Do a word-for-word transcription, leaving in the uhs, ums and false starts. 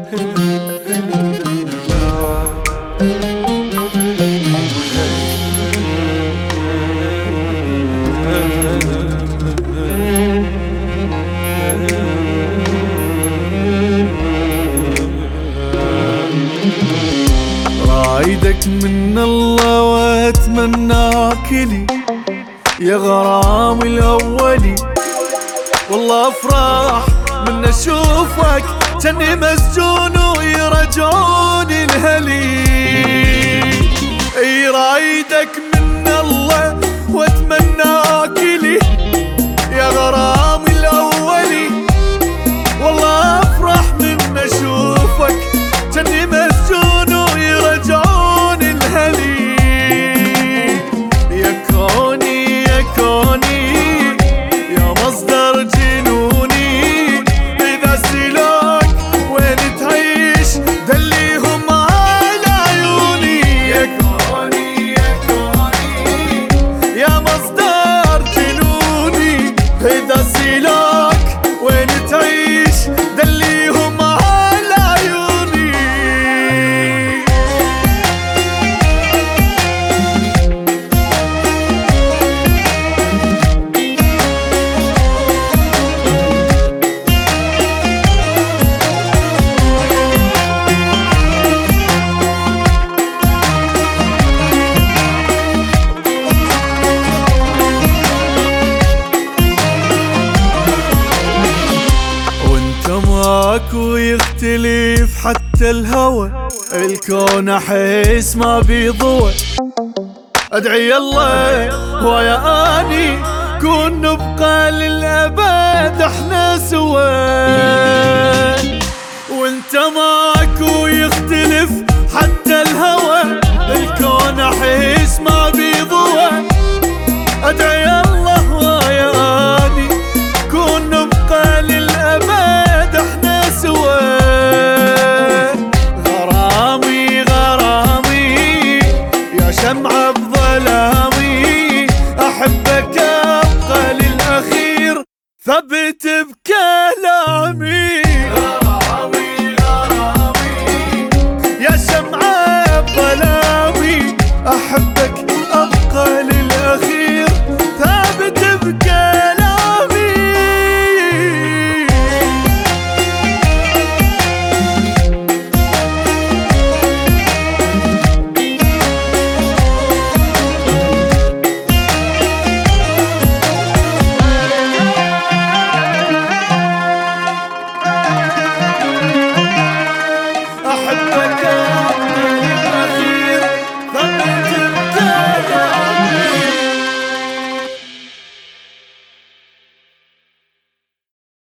رايدك من الله واتمناك لي يا غرامي الاولي، والله افرح من اشوفك جني مسجون ويرجعوني الهلي. اي رايدك من الله واتمناك لي يا غرامي الاولي، والله افرح من اشوفك جني مسجون ويرجعوني الهلي. يا كوني يا كوني يا مصدر جنوني، اذا سلاك وين تعيش دليهم على عيوني. يا كوني يا كوني يا مصدر جنوني، اذا سلاك وين تعيش دليهم على عيوني. ماكو يختلف حتى الهوى، الكون احس ما بيضوى. ادعي الله ويا اني كون نبقى للابد احنا سوا، وانت ما